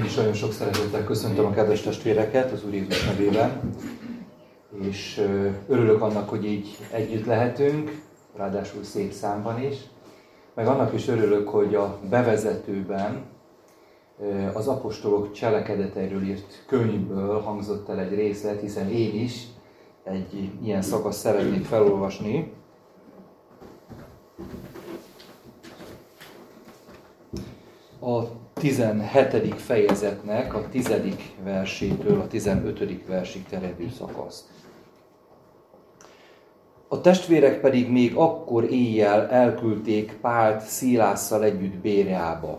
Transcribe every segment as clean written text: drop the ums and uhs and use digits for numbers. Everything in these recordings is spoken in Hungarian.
is nagyon sok szeretettel köszöntöm a kedves testvéreket az Úr Jézus nevében, és örülök annak, hogy így együtt lehetünk, ráadásul szép számban is, meg annak is örülök, hogy a bevezetőben az apostolok cselekedeteiről írt könyvből hangzott el egy részlet, hiszen én is egy ilyen szakaszt szeretnék felolvasni. A 17. fejezetnek a 10. versétől a 15. versig terjedő szakaszt. A testvérek pedig még akkor éjjel elküldték Pált Szilásszal együtt Béreába.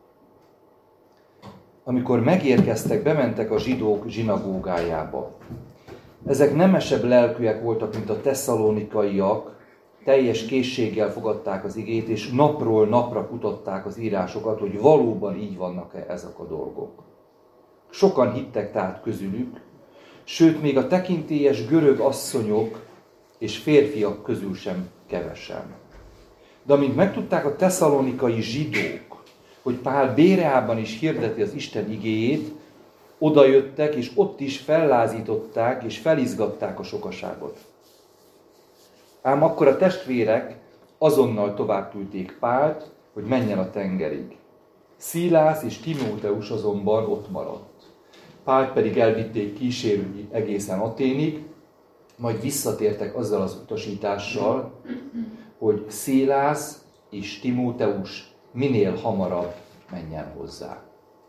Amikor megérkeztek, bementek a zsidók zsinagógájába. Ezek nemesebb lelkűek voltak, mint a tesszalonikaiak, teljes készséggel fogadták az igét, és napról napra kutatták az írásokat, hogy valóban így vannak-e ezek a dolgok. Sokan hittek tehát közülük, sőt még a tekintélyes görög asszonyok és férfiak közül sem kevesen. De amint megtudták a tesszalonikai zsidók, hogy Pál Béreában is hirdeti az Isten igéjét, odajöttek, és ott is fellázították és felizgatták a sokaságot. Ám akkor a testvérek azonnal tovább küldték Pált, hogy menjen a tengerig. Szilász és Timóteus azonban ott maradt. Pált pedig elvitték kísérői egészen Aténig, majd visszatértek azzal az utasítással, hogy Szilász és Timóteus minél hamarabb menjen hozzá.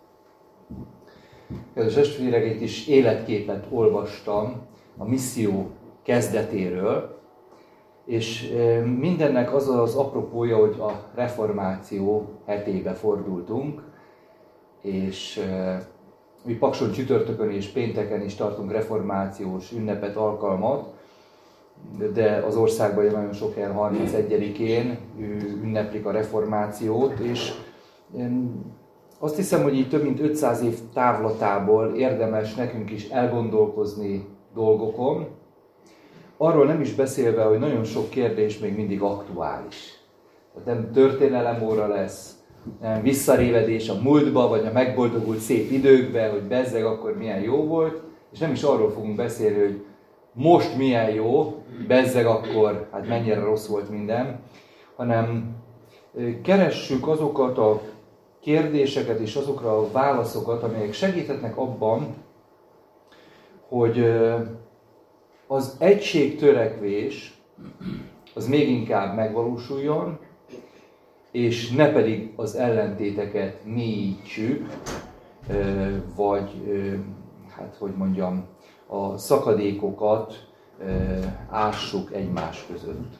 Kedves testvérek, itt is életképet olvastam a misszió kezdetéről, és mindennek az az apropója, hogy a reformáció hetébe fordultunk, és mi Pakson csütörtökön és pénteken is tartunk reformációs ünnepet, alkalmat, de az országban nagyon sok helyen 31-én ünneplik a reformációt, és azt hiszem, hogy így több mint 500 év távlatából érdemes nekünk is elgondolkozni dolgokon, arról nem is beszélve, hogy nagyon sok kérdés még mindig aktuális. Tehát nem történelemóra lesz, nem visszarévedés a múltba, vagy a megboldogult szép időkbe, hogy bezzeg akkor milyen jó volt, és nem is arról fogunk beszélni, hogy most milyen jó, bezzeg akkor, hát mennyire rossz volt minden, hanem keressük azokat a kérdéseket és azokra a válaszokat, amelyek segíthetnek abban, hogy az egységtörekvés az még inkább megvalósuljon, és ne pedig az ellentéteket mélyítsük, vagy, hát hogy mondjam, a szakadékokat ássuk egymás között.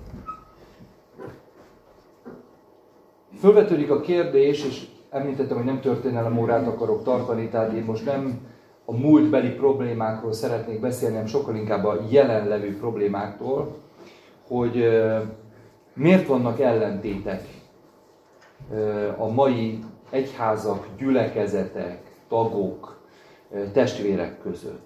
Fölvetődik a kérdés, és említettem, hogy nem történelemórát akarok tartani, tehát én most nem a múltbeli problémákról szeretnék beszélni, hanem sokkal inkább a jelenlevő problémáktól, hogy miért vannak ellentétek a mai egyházak, gyülekezetek, tagok, testvérek között.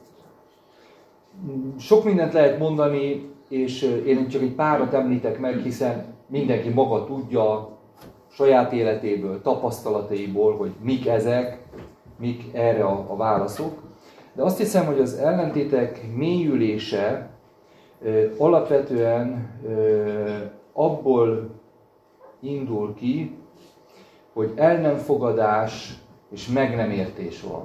Sok mindent lehet mondani, és én csak egy párat említek meg, hiszen mindenki maga tudja saját életéből, tapasztalataiból, hogy mik ezek, mik erre a válaszok. De azt hiszem, hogy az ellentétek mélyülése alapvetően abból indul ki, hogy el nem fogadás és meg nem értés van.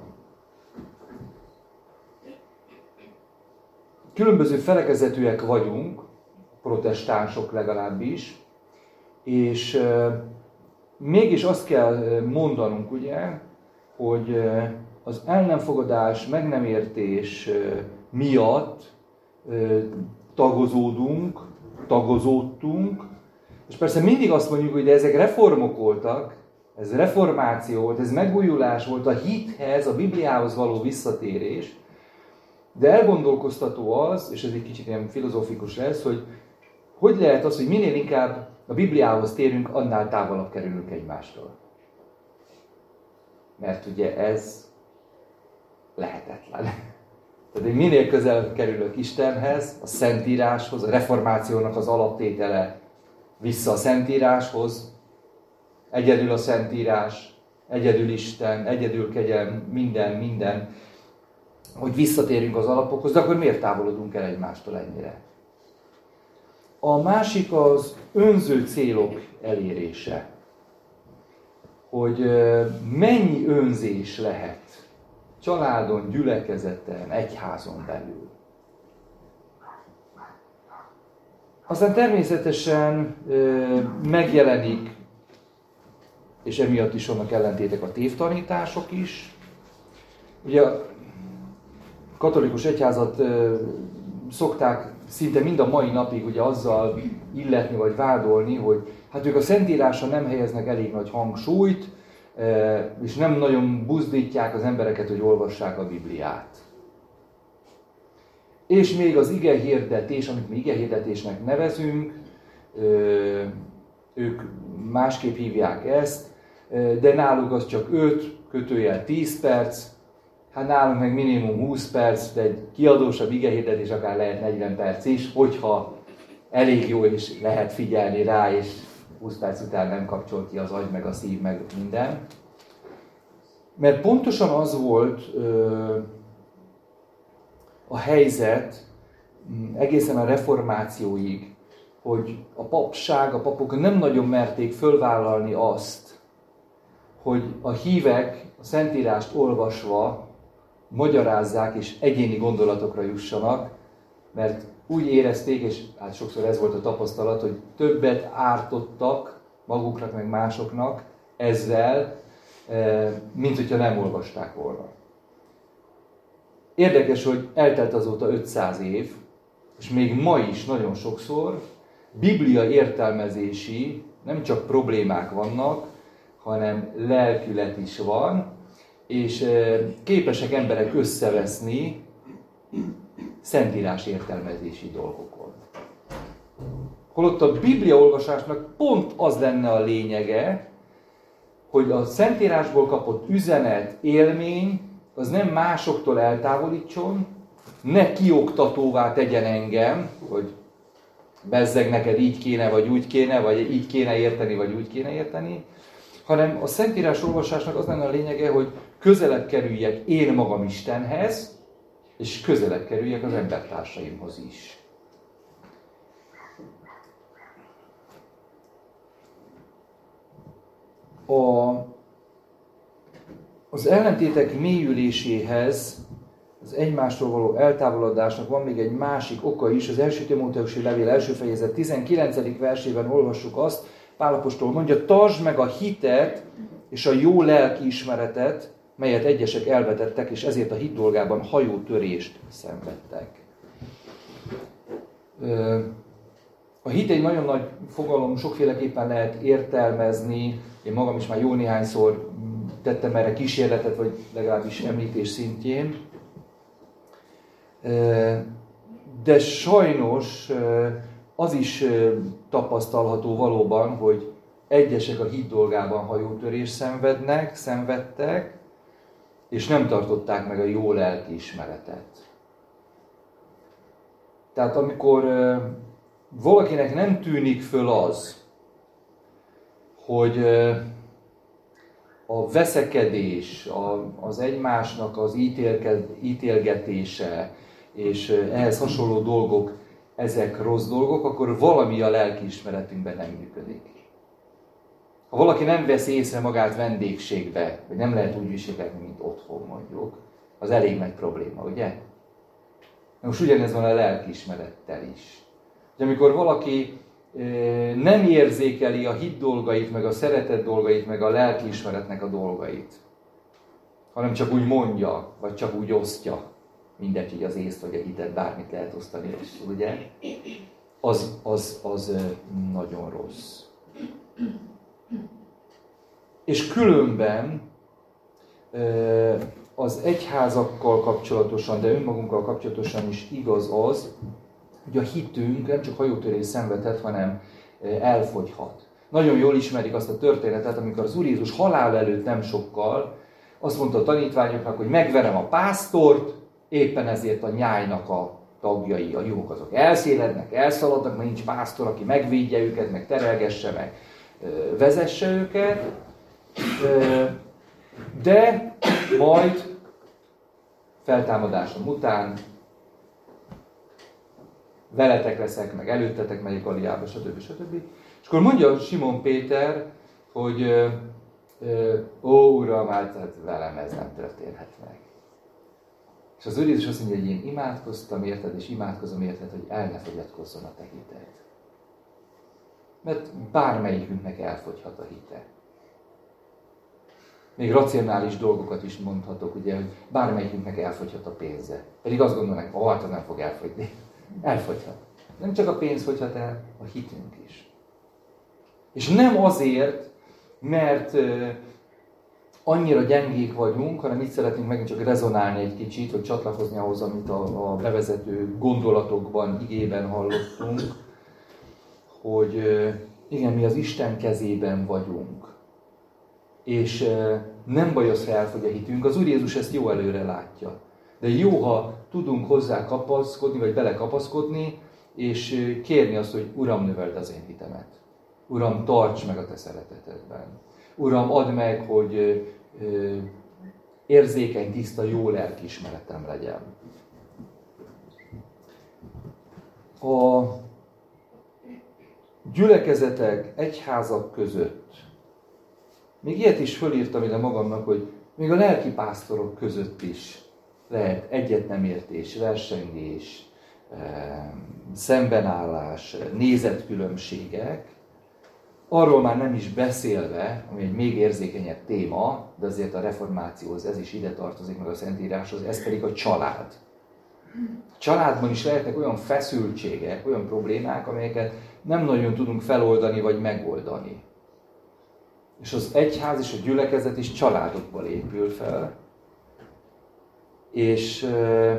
Különböző felekezetűek vagyunk, protestánsok legalábbis, és mégis azt kell mondanunk, ugye, hogy az el nem fogadás, meg nem értés miatt tagozódtunk, és persze mindig azt mondjuk, hogy ezek reformok voltak, ez reformáció volt, ez megújulás volt, a hithez, a Bibliához való visszatérés, de elgondolkoztató az, és ez egy kicsit ilyen filozófikus lesz, hogy lehet az, hogy minél inkább a Bibliához térünk, annál távolabb kerülünk egymástól. Mert ugye ez lehetetlen. Tehát én minél közel kerülök Istenhez, a Szentíráshoz, a reformációnak az alaptétele vissza a Szentíráshoz, egyedül a Szentírás, egyedül Isten, egyedül kegyelem, minden, hogy visszatérünk az alapokhoz, de akkor miért távolodunk el egymástól ennyire? A másik az önző célok elérése. Hogy mennyi önzés lehet családon, gyülekezeten, egyházon belül. Aztán természetesen megjelenik, és emiatt is vannak ellentétek a tévtanítások is. Ugye a katolikus egyházat szokták szinte mind a mai napig ugye azzal illetni vagy vádolni, hogy hát ők a Szentírásra nem helyeznek elég nagy hangsúlyt, és nem nagyon buzdítják az embereket, hogy olvassák a Bibliát. És még az igehirdetés, amit mi igehirdetésnek nevezünk, ők másképp hívják ezt, de náluk az csak 5-10 perc, hát nálunk meg minimum 20 perc, de egy kiadósabb igehirdetés akár lehet 40 perc is, hogyha elég jó és lehet figyelni rá, és 20 perc után nem kapcsol ki az agy, meg a szív, meg minden. Mert pontosan az volt a helyzet egészen a reformációig, hogy a papság, a papok nem nagyon merték fölvállalni azt, hogy a hívek a Szentírást olvasva magyarázzák és egyéni gondolatokra jussanak, mert úgy érezték, és hát sokszor ez volt a tapasztalat, hogy többet ártottak maguknak meg másoknak ezzel, mint hogyha nem olvasták volna. Érdekes, hogy eltelt azóta 500 év, és még ma is nagyon sokszor biblia értelmezési nem csak problémák vannak, hanem lelkület is van, és képesek emberek összeveszni szentírás értelmezési dolgokon. Holott a Biblia olvasásnak pont az lenne a lényege, hogy a Szentírásból kapott üzenet, élmény, az nem másoktól eltávolítson, ne kioktatóvá tegyen engem, hogy bezzeg neked így kéne, vagy úgy kéne, vagy így kéne érteni, vagy úgy kéne érteni, hanem a Szentírás olvasásnak az lenne a lényege, hogy közelebb kerüljek én magam Istenhez, és közelebb kerüljek az embertársaimhoz is. Az ellentétek mélyüléséhez, az egymástól való eltávolodásnak van még egy másik oka is. Az 1. Timóteusi levél első fejezet 19. versében olvassuk azt, Pál apostol mondja, tartsd meg a hitet és a jó lelkiismeretet, melyet egyesek elvetettek, és ezért a hit dolgában hajótörést szenvedtek. A hit egy nagyon nagy fogalom, sokféleképpen lehet értelmezni. Én magam is már jó néhányszor tettem erre kísérletet, vagy legalábbis említés szintjén. De sajnos az is tapasztalható valóban, hogy egyesek a hit dolgában hajótörést szenvedtek, és nem tartották meg a jó lelkiismeretet. Tehát amikor valakinek nem tűnik föl az, hogy a veszekedés, az egymásnak az ítélgetése, és ehhez hasonló dolgok, ezek rossz dolgok, akkor valami a lelkiismeretünkben nem működik. Ha valaki nem veszi észre magát vendégségbe, vagy nem lehet úgy viselkedni, mint otthon mondjuk, az elég nagy probléma, ugye? Most ugyanez van a lelkiismerettel is. Hogy amikor valaki nem érzékeli a hit dolgait, meg a szeretet dolgait, meg a lelkiismeretnek a dolgait, hanem csak úgy mondja, vagy csak úgy osztja, mindegy, hogy az észt vagy a hitet, bármit lehet osztani rosszul, ugye? Az nagyon rossz. És különben az egyházakkal kapcsolatosan, de önmagunkkal kapcsolatosan is igaz az, hogy a hitünk nem csak hajótörés szenvedhet, hanem elfogyhat. Nagyon jól ismerik azt a történetet, amikor az Úr Jézus halál előtt nem sokkal azt mondta a tanítványoknak, hogy megverem a pásztort, éppen ezért a nyájnak a tagjai, a juhok azok elszélednek, elszaladnak, mert nincs pásztor, aki megvédje őket, meg terelgesse, meg vezesse őket. De majd feltámadásom után veletek leszek, meg előttetek megyek Galileába, stb. És akkor mondja Simon Péter, hogy ó, Uram, hát velem ez nem történhet meg. És az Úr Jézus azt mondja, hogy én imádkoztam érted, és imádkozom érted, hogy el ne fogyatkozzon a te hited. Mert bármelyikünknek elfogyhat a hite. Még racionális dolgokat is mondhatok, ugye, hogy bármelyikünknek elfogyhat a pénze. Pedig azt gondolnak, hogy hát nem fog elfogyni. Elfogyhat. Nem csak a pénz fogyhat el, a hitünk is. És nem azért, mert annyira gyengék vagyunk, hanem itt szeretnénk megint csak rezonálni egy kicsit, hogy csatlakozni ahhoz, amit a bevezető gondolatokban, igében hallottunk, hogy igen, mi az Isten kezében vagyunk. És nem baj az, ha elfogy a hitünk, az Úr Jézus ezt jó előre látja. De jó, ha tudunk hozzá kapaszkodni, vagy belekapaszkodni, és kérni azt, hogy Uram, növeld az én hitemet. Uram, tarts meg a te szeretetedben. Uram, add meg, hogy érzékeny, tiszta, jó lelkiismeretem legyen. A gyülekezetek, egyházak között, még ilyet is fölírtam ide magamnak, hogy még a lelkipásztorok között is lehet egyet nem értés, versengés, szembenállás, nézetkülönbségek. Arról már nem is beszélve, ami egy még érzékenyebb téma, de azért a reformációhoz ez is ide tartozik, meg a Szentíráshoz, ez pedig a család. A családban is lehetnek olyan feszültségek, olyan problémák, amelyeket nem nagyon tudunk feloldani vagy megoldani. És az egyház és a gyülekezet is családokból épül fel. És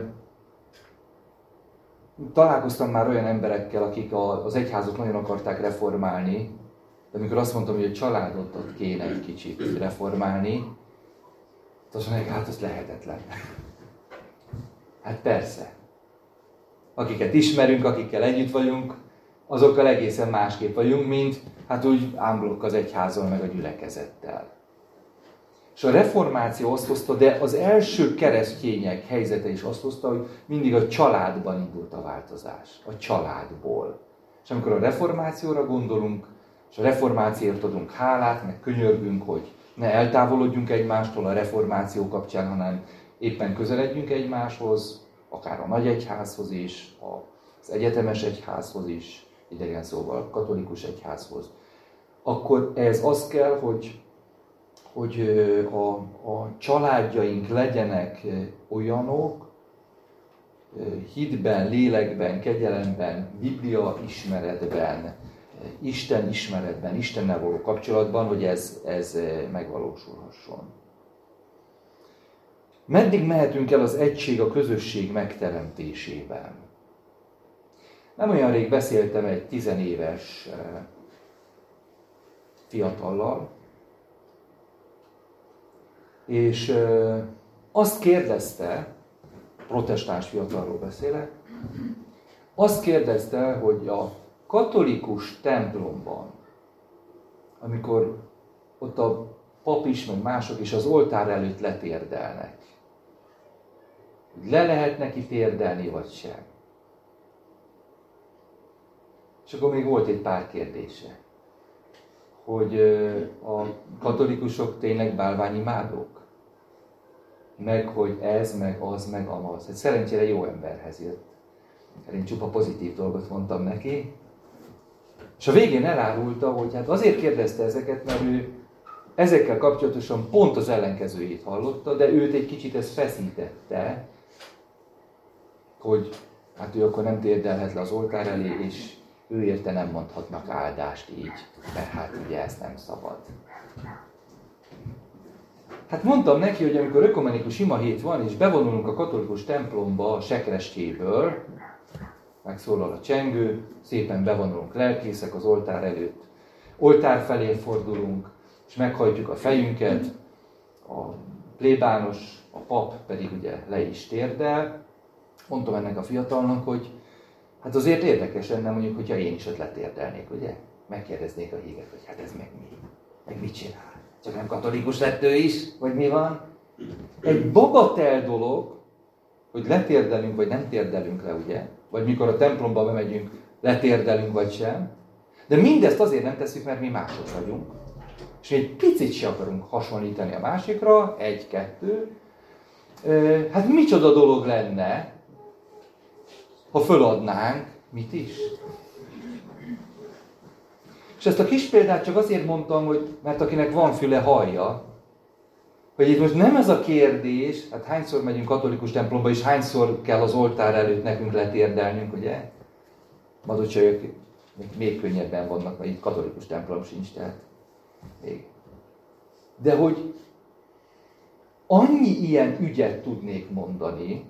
találkoztam már olyan emberekkel, akik az egyházat nagyon akarták reformálni, de amikor azt mondtam, hogy a családot kéne egy kicsit reformálni, azt mondják, hát ez lehetetlen. Hát persze. Akiket ismerünk, akikkel együtt vagyunk, azokkal egészen másképp vagyunk, mint hát úgy ámblokk az egyházon meg a gyülekezettel. És a reformáció azt hozta, de az első keresztények helyzete is azt hozta, hogy mindig a családban indult a változás. A családból. És amikor a reformációra gondolunk, és a reformációért adunk hálát, meg könyörgünk, hogy ne eltávolodjunk egymástól a reformáció kapcsán, hanem éppen közeledjünk egymáshoz, akár a nagy egyházhoz is, az egyetemes egyházhoz is, idegen szóval katolikus egyházhoz, akkor ez az kell, hogy a családjaink legyenek olyanok, hitben, lélekben, kegyelemben, Biblia ismeretben, Isten ismeretben, Istennel való kapcsolatban, hogy ez megvalósulhasson. Meddig mehetünk el az egység, a közösség megteremtésében? Nem olyan rég beszéltem egy 10 éves fiatallal, és azt kérdezte, protestáns fiatalról beszélek, azt kérdezte, hogy a katolikus templomban, amikor ott a pap is, meg mások is az oltár előtt letérdelnek, hogy le lehet neki térdelni, vagy sem. És akkor még volt egy pár kérdése, hogy a katolikusok tényleg bálványimádók? Meg hogy ez, meg az, meg amaz. Hát szerencsére jó emberhez jött. Én csupa pozitív dolgot mondtam neki. És a végén elárulta, hogy hát azért kérdezte ezeket, mert ő ezekkel kapcsolatosan pont az ellenkezőjét hallotta, de őt egy kicsit ez feszítette, hogy hát ő akkor nem térdelhet le az oltár elé, és ő érte nem mondhatnak áldást így, mert hát ugye ezt nem szabad. Hát mondtam neki, hogy amikor ökumenikus imahét van, és bevonulunk a katolikus templomba a sekrestjéből, megszólal a csengő, szépen bevonulunk lelkészek az oltár előtt, oltár felé fordulunk, és meghajtjuk a fejünket, a plébános, a pap pedig ugye le is térdel. Mondtam ennek a fiatalnak, hogy hát azért érdekes lenne mondjuk, hogyha én is ott letérdelnék, ugye? Megkérdeznék a hívet, hogy hát ez meg mi? Meg mit csinál? Csak nem katolikus lett ő is, vagy mi van? Egy bagatel dolog, hogy letérdelünk, vagy nem térdelünk le, ugye? Vagy mikor a templomba bemegyünk, letérdelünk, vagy sem. De mindezt azért nem tesszük, mert mi mások vagyunk. És egy picit se akarunk hasonlítani a másikra, egy-kettő. Hát micsoda dolog lenne, ha föladnánk, mit is? És ezt a kis példát csak azért mondtam, hogy mert akinek van füle, hallja, hogy itt most nem ez a kérdés, hát hányszor megyünk katolikus templomba, és hányszor kell az oltár előtt nekünk letérdelnünk, ugye? Madocsajok még könnyebben vannak, mert itt katolikus templom sincs, tehát még. De hogy annyi ilyen ügyet tudnék mondani,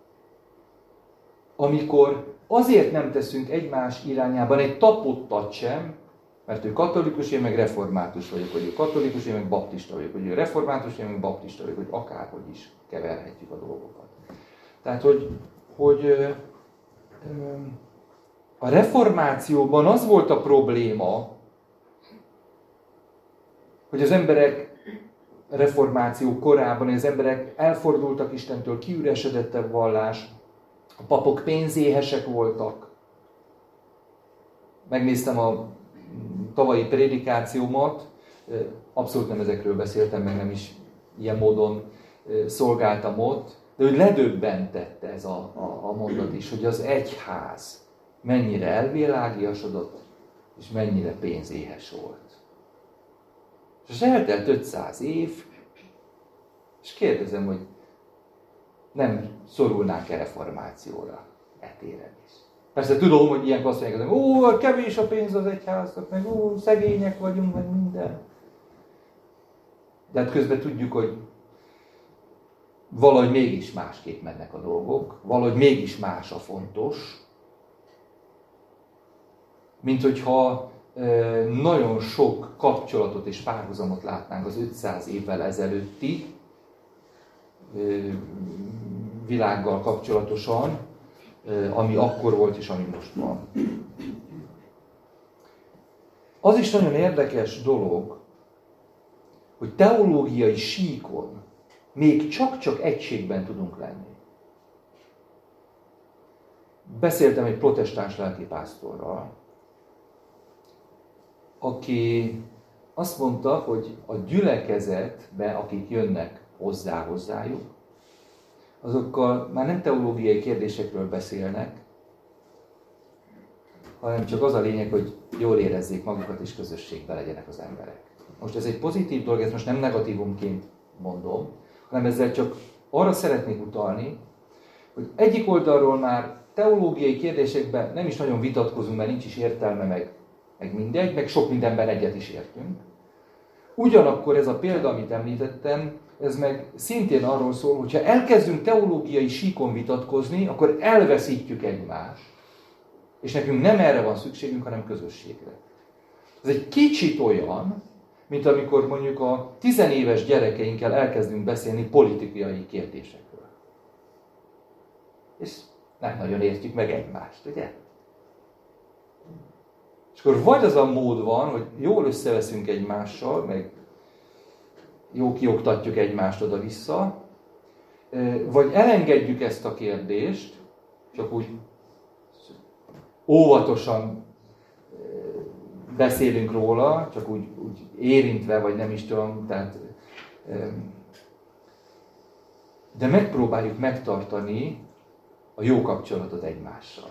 amikor azért nem teszünk egymás irányában egy tapottat sem, mert ő katolikus, én meg református vagyok, vagy ő katolikus, én meg baptista vagyok, vagy ő református, én meg baptista vagyok, hogy akárhogy is keverhetjük a dolgokat. Tehát, hogy a reformációban az volt a probléma, hogy az emberek reformáció korában, az emberek elfordultak Istentől, kiüresedett a vallás, a papok pénzéhesek voltak. Megnéztem a tavalyi prédikációmat, abszolút nem ezekről beszéltem, meg nem is ilyen módon szolgáltam ott, de hogy ledöbbentette ez a mondat is, hogy az egyház mennyire elvilágiasodott, és mennyire pénzéhes volt. És eltelt 500 év, és kérdezem, hogy nem szorulnánk-e reformációra etéren is. Persze tudom, hogy ilyenkor azt mondják, hogy kevés a pénz az egyháznak, meg szegények vagyunk, meg minden. De hát közben tudjuk, hogy valahogy mégis másképp mennek a dolgok, valahogy mégis más a fontos, mint hogyha nagyon sok kapcsolatot és párhuzamot látnánk az 500 évvel ezelőtti világgal kapcsolatosan, ami akkor volt és ami most van. Az is nagyon érdekes dolog, hogy teológiai síkon még csak-csak egységben tudunk lenni. Beszéltem egy protestáns lelkipásztorral, aki azt mondta, hogy a gyülekezetbe, akik jönnek hozzájuk, azokkal már nem teológiai kérdésekről beszélnek, hanem csak az a lényeg, hogy jól érezzék magukat és közösségben legyenek az emberek. Most ez egy pozitív dolog, ezt most nem negatívumként mondom, hanem ezzel csak arra szeretnék utalni, hogy egyik oldalról már teológiai kérdésekben nem is nagyon vitatkozunk, mert nincs is értelme, meg mindegy, meg sok mindenben egyet is értünk. Ugyanakkor ez a példa, amit említettem, ez meg szintén arról szól, hogy ha elkezdünk teológiai síkon vitatkozni, akkor elveszítjük egymást. És nekünk nem erre van szükségünk, hanem közösségre. Ez egy kicsit olyan, mint amikor mondjuk a 10 éves gyerekeinkkel elkezdünk beszélni politikai kérdésekről. És nem nagyon értjük meg egymást, ugye? És akkor vagy az a mód van, hogy jól összeveszünk egymással, meg jó kioktatjuk egymást oda-vissza, vagy elengedjük ezt a kérdést, csak úgy óvatosan beszélünk róla, csak úgy érintve, vagy nem is tudom, tehát, de megpróbáljuk megtartani a jó kapcsolatot egymással.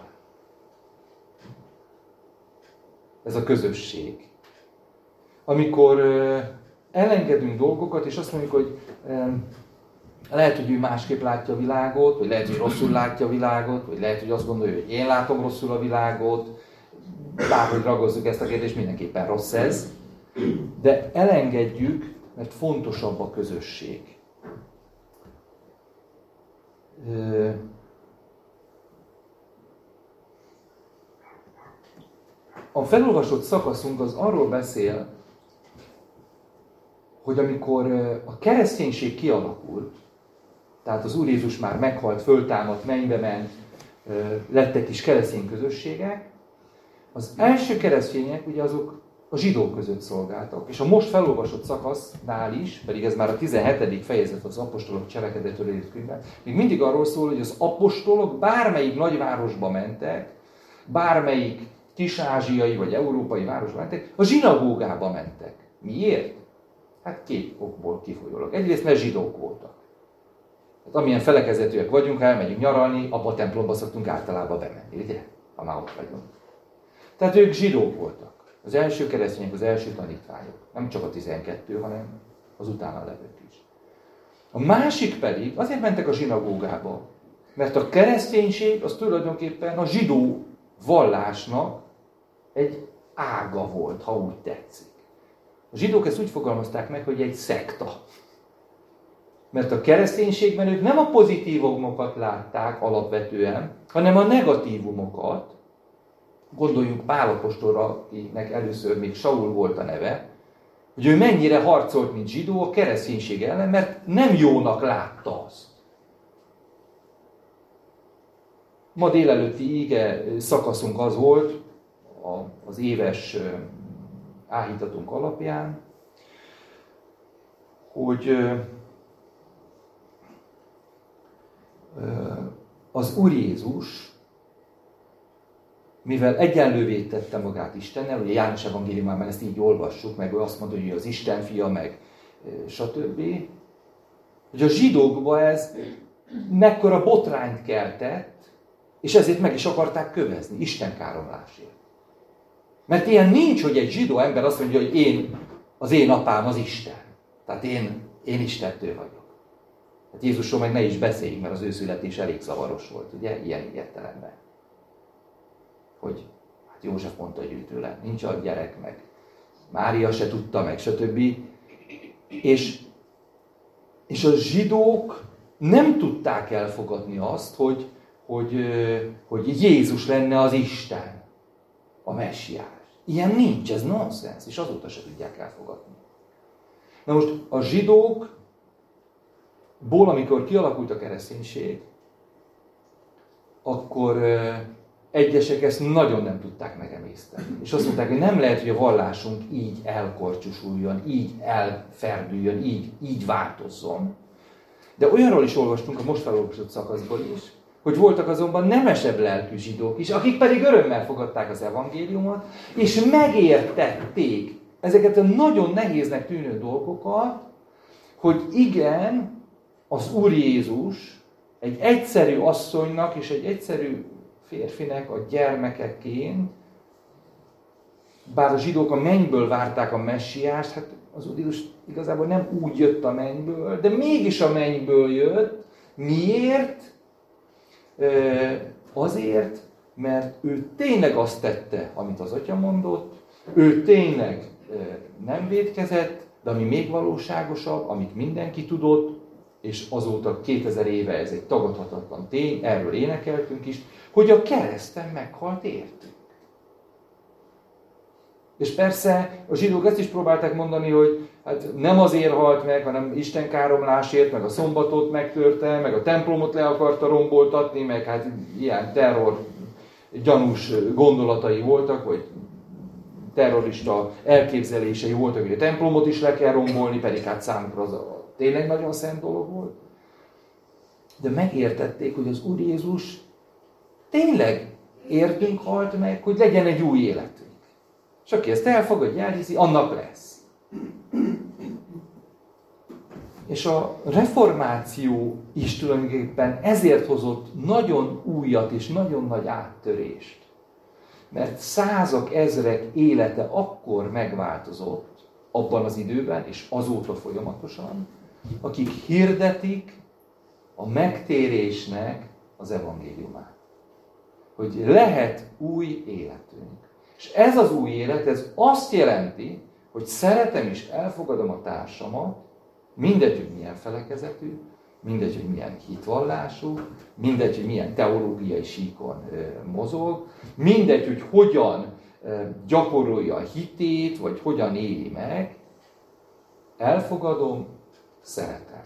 Ez a közösség. Amikor elengedünk dolgokat, és azt mondjuk, hogy lehet, hogy ő másképp látja a világot, vagy lehet, hogy rosszul látja a világot, vagy lehet, hogy azt gondolja, hogy én látom rosszul a világot, bárhogy ragozzuk ezt a kérdést, mindenképpen rossz ez, de elengedjük, mert fontosabb a közösség. A felolvasott szakaszunk az arról beszél, hogy amikor a kereszténység kialakult, tehát az Úr Jézus már meghalt, föltámadt, mennybe ment, lettek is keresztény közösségek, az első keresztények ugye azok a zsidók között szolgáltak. És a most felolvasott szakasznál is, pedig ez már a 17. fejezet az apostolok cselekedetről írt könyvben, még mindig arról szól, hogy az apostolok bármelyik nagyvárosba mentek, bármelyik kis-ázsiai vagy európai városba mentek, a zsinagógába mentek. Miért? Hát két okból kifolyólag. Egyrészt, mert zsidók voltak. Hát amilyen felekezetűek vagyunk, ha elmegyünk nyaralni, abba a templomba szoktunk általában bemenni, ugye? Ha már ott vagyunk. Tehát ők zsidók voltak. Az első keresztények, az első tanítványok. Nem csak a 12, hanem az utána levők is. A másik pedig, azért mentek a zsinagógába, mert a kereszténység az tulajdonképpen a zsidó vallásnak egy ága volt, ha úgy tetszik. A zsidók ezt úgy fogalmazták meg, hogy egy szekta. Mert a kereszténységben ők nem a pozitívumokat látták alapvetően, hanem a negatívumokat. Gondoljunk Pál apostolra, akinek először még Saul volt a neve, hogy ő mennyire harcolt, mint zsidó a kereszténység ellen, mert nem jónak látta azt. Ma délelőtti íge szakaszunk az volt, az éves áhítatunk alapján, hogy az Úr Jézus, mivel egyenlővé tette magát Istennel, ugye János evangéliumában ezt így olvassuk, meg ő azt mondja, hogy az Isten fia, meg stb., hogy a zsidókban ez mekkora botrányt keltett, és ezért meg is akarták kövezni, istenkáromlásért. Mert ilyen nincs, hogy egy zsidó ember azt mondja, hogy az én apám az Isten. Tehát én Istentől vagyok. Hát Jézusról meg ne is beszéljünk, mert az ő születés elég zavaros volt, ugye, ilyen értelemben. Hogy hát József mondta, hogy ő tőle nincs a gyerek, meg Mária se tudta, meg stb. És a zsidók nem tudták elfogadni azt, hogy Jézus lenne az Isten, a messiás. Ilyen nincs, ez nonsens, és azóta se tudják elfogadni. Na most a zsidókból, amikor kialakult a kereszténység, akkor egyesek ezt nagyon nem tudták megemészteni. És azt mondták, hogy nem lehet, hogy a vallásunk így elkorcsosuljon, így elferdüljön, így változzon. De olyanról is olvastunk a most felolvasott szakaszból is, hogy voltak azonban nemesebb lelkű zsidók is, akik pedig örömmel fogadták az evangéliumot, és megértették ezeket a nagyon nehéznek tűnő dolgokat, hogy igen, az Úr Jézus egy egyszerű asszonynak és egy egyszerű férfinek a gyermekeként, bár a zsidók a mennyből várták a messiást, hát az Úr Jézus igazából nem úgy jött a mennyből, de mégis a mennyből jött. Miért? Azért, mert ő tényleg azt tette, amit az Atya mondott, ő tényleg nem vétkezett, de ami még valóságosabb, amit mindenki tudott, és azóta 2000 éve ez egy tagadhatatlan tény, erről énekeltünk is, hogy a kereszten meghalt értünk. És persze a zsidók ezt is próbálták mondani, hogy hát nem azért halt meg, hanem istenkáromlásért, meg a szombatot megtörte, meg a templomot le akarta romboltatni, meg hát ilyen terror gyanús gondolatai voltak, vagy terrorista elképzelései voltak, hogy a templomot is le kell rombolni, pedig hát számukra az tényleg nagyon szent dolog volt. De megértették, hogy az Úr Jézus tényleg értünk halt meg, hogy legyen egy új életünk. És aki ezt elfogadja, elhiszi, annak lesz. És a reformáció is tulajdonképpen ezért hozott nagyon újat és nagyon nagy áttörést. Mert százak, ezrek élete akkor megváltozott abban az időben, és azóta folyamatosan, akik hirdetik a megtérésnek az evangéliumát. Hogy lehet új életünk. És ez az új élet, ez azt jelenti, hogy szeretem és elfogadom a társamat, mindegy, hogy milyen felekezetű, mindegy, hogy milyen hitvallású, mindegy, hogy milyen teológiai síkon mozog, mindegy, hogy hogyan gyakorolja a hitét, vagy hogyan éli meg, elfogadom, szeretem.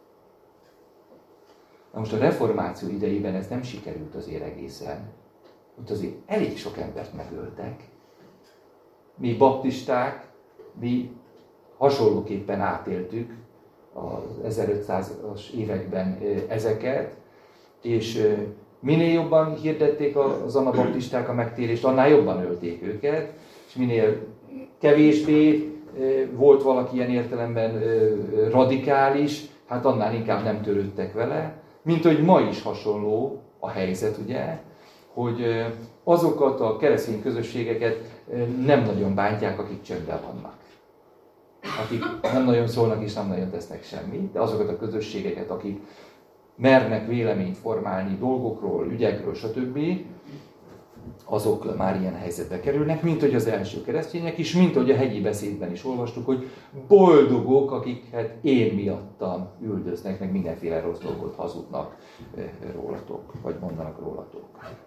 Na most a reformáció idejében ez nem sikerült azért egészen. Ott azért elég sok embert megöltek. mi baptisták, mi hasonlóképpen átéltük az 1500-as években ezeket, és minél jobban hirdették az anabaptisták a megtérést, annál jobban ölték őket, és minél kevésbé volt valaki ilyen értelemben radikális, hát annál inkább nem törődtek vele, mint hogy ma is hasonló a helyzet, ugye, hogy azokat a keresztény közösségeket nem nagyon bántják, akik csöndben vannak. Akik nem nagyon szólnak és nem nagyon tesznek semmit, de azokat a közösségeket, akik mernek véleményt formálni dolgokról, ügyekről, stb., azok már ilyen helyzetbe kerülnek, mint hogy az első keresztények is, mint hogy a hegyi beszédben is olvastuk, hogy boldogok, akiket én miattam üldöznek, meg mindenféle rossz dolgot hazudnak rólatok, vagy mondanak rólatok.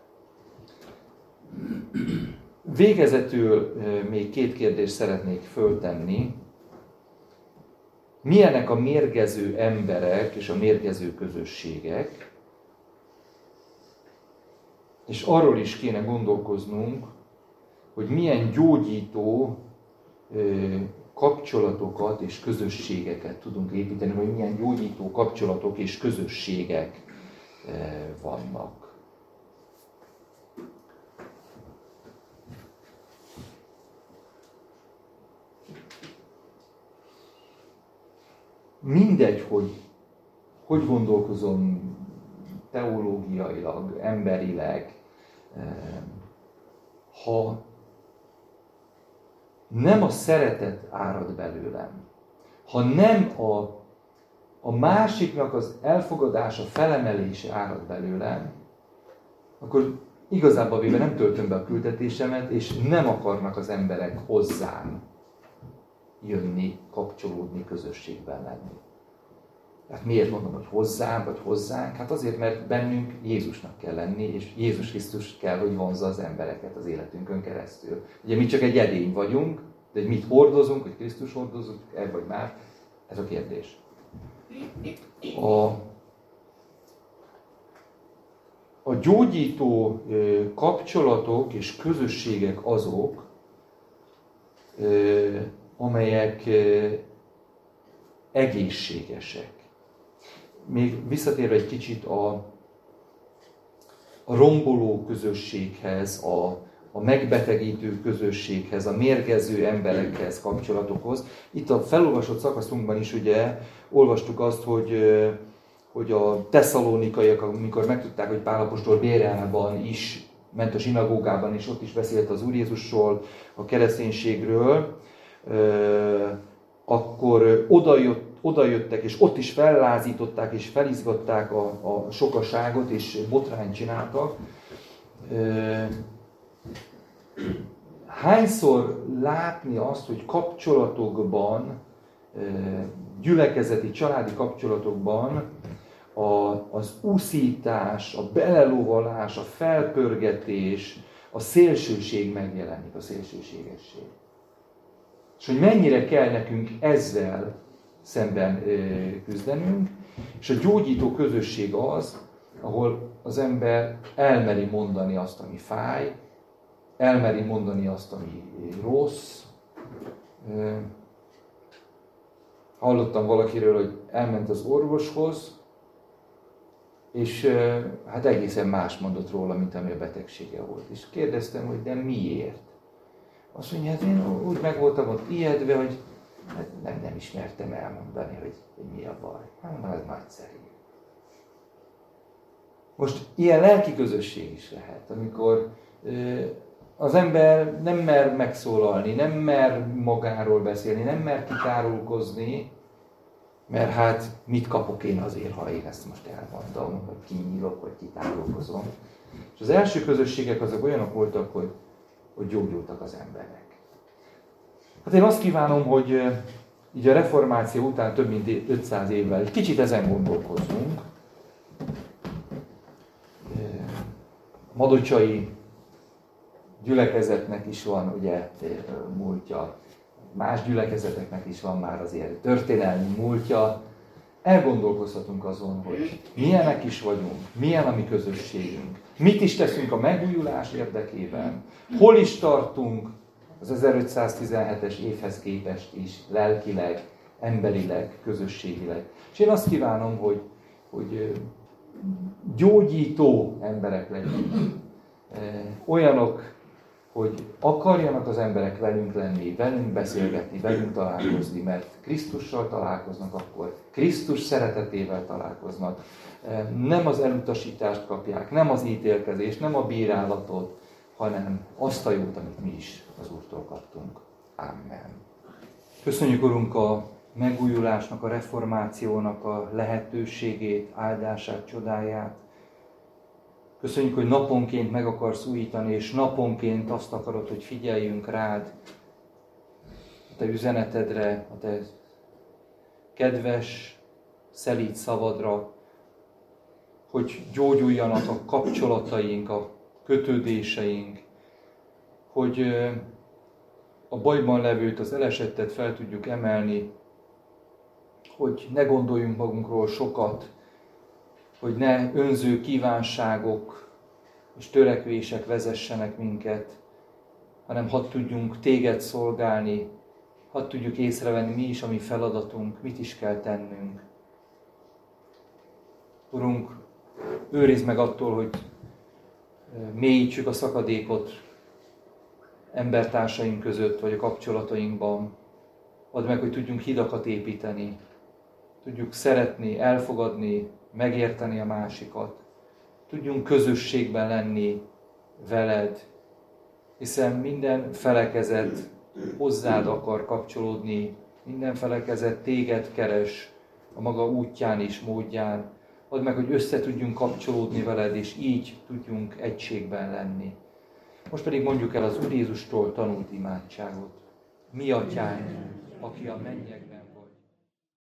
Végezetül még 2 kérdést szeretnék föltenni. Milyenek a mérgező emberek és a mérgező közösségek? És arról is kéne gondolkoznunk, hogy milyen gyógyító kapcsolatokat és közösségeket tudunk építeni, vagy milyen gyógyító kapcsolatok és közösségek vannak. Mindegy, hogy gondolkozom teológiailag, emberileg, ha nem a szeretet árad belőlem, ha nem a másiknak az elfogadása, felemelése árad belőlem, akkor igazából véve nem töltöm be a küldetésemet, és nem akarnak az emberek hozzám jönni, kapcsolódni, közösségben lenni. Hát miért mondom, hogy hozzám, vagy hozzánk? Hát azért, mert bennünk Jézusnak kell lenni, és Jézus Krisztus kell, hogy vonzza az embereket az életünkön keresztül. Ugye mi csak egy edény vagyunk, de hogy mit hordozunk, hogy Krisztus hordozunk, vagy már, ez a kérdés. A gyógyító kapcsolatok és közösségek azok, amelyek egészségesek. Még visszatérve egy kicsit a romboló közösséghez, a megbetegítő közösséghez, a mérgező emberekhez, kapcsolatokhoz. Itt a felolvasott szakaszunkban is ugye olvastuk azt, hogy a tesszalonikaiak, amikor megtudták, hogy Pál apostol Béreában is ment a zsinagógában, és ott is beszélt az Úr Jézusról, a kereszténységről, akkor odajöttek, és ott is fellázították, és felizgatták a sokaságot, és botrányt csináltak. Hányszor látni azt, hogy kapcsolatokban, gyülekezeti, családi kapcsolatokban az úszítás, a belelóvalás, a felpörgetés, a szélsőség megjelenik, a szélsőségesség. És hogy mennyire kell nekünk ezzel szemben küzdenünk, és a gyógyító közösség az, ahol az ember elmeri mondani azt, ami fáj, elmeri mondani azt, ami rossz. Hallottam valakiről, hogy elment az orvoshoz, és hát egészen más mondott róla, mint ami a betegsége volt. És kérdeztem, hogy de miért? Azt mondja, hát én úgy meg voltam ott ijedve, hogy hát nem ismertem elmondani, hogy mi a baj. Hát ez nagyszerű. Most ilyen lelki közösség is lehet, amikor az ember nem mer megszólalni, nem mer magáról beszélni, nem mer kitárulkozni, mert hát mit kapok én azért, ha én ezt most elmondom, vagy kinyílok, vagy kitárulkozom. És az első közösségek azok olyanok voltak, hogy gyógyultak az emberek. Hát én azt kívánom, hogy így a reformáció után több mint 500 évvel egy kicsit ezen gondolkozzunk. Madocsai gyülekezetnek is van ugye múltja, más gyülekezeteknek is van már azért történelmi múltja. Elgondolkozhatunk azon, hogy milyenek is vagyunk, milyen a mi közösségünk, mit is teszünk a megújulás érdekében, hol is tartunk, az 1517-es évhez képest is, lelkileg, emberileg, közösségileg. És én azt kívánom, hogy gyógyító emberek legyünk. Olyanok, hogy akarjanak az emberek velünk lenni, velünk beszélgetni, velünk találkozni, mert Krisztussal találkoznak akkor, Krisztus szeretetével találkoznak. Nem az elutasítást kapják, nem az ítélkezést, nem a bírálatot, hanem azt a jót, amit mi is az Úrtól kaptunk. Amen. Köszönjük, Urunk, a megújulásnak, a reformációnak a lehetőségét, áldását, csodáját. Köszönjük, hogy naponként meg akarsz újítani, és naponként azt akarod, hogy figyeljünk rád, a te üzenetedre, a te kedves, szelíd szavadra, hogy gyógyuljanak a kapcsolataink, a kötődéseink, hogy a bajban levőt, az elesettet fel tudjuk emelni, hogy ne gondoljunk magunkról sokat, hogy ne önző kívánságok és törekvések vezessenek minket, hanem hadd tudjunk téged szolgálni, hadd tudjuk észrevenni mi is a mi feladatunk, mit is kell tennünk. Urunk, őrizd meg attól, hogy mélyítsük a szakadékot embertársaink között, vagy a kapcsolatainkban. Add meg, hogy tudjunk hidakat építeni, tudjuk szeretni, elfogadni, megérteni a másikat, tudjunk közösségben lenni veled, hiszen minden felekezet hozzád akar kapcsolódni, minden felekezet téged keres a maga útján és módján. Add meg, hogy össze tudjunk kapcsolódni veled, és így tudjunk egységben lenni. Most pedig mondjuk el az Úr Jézustól tanult imádságot. Mi atyánk, aki a mennyekben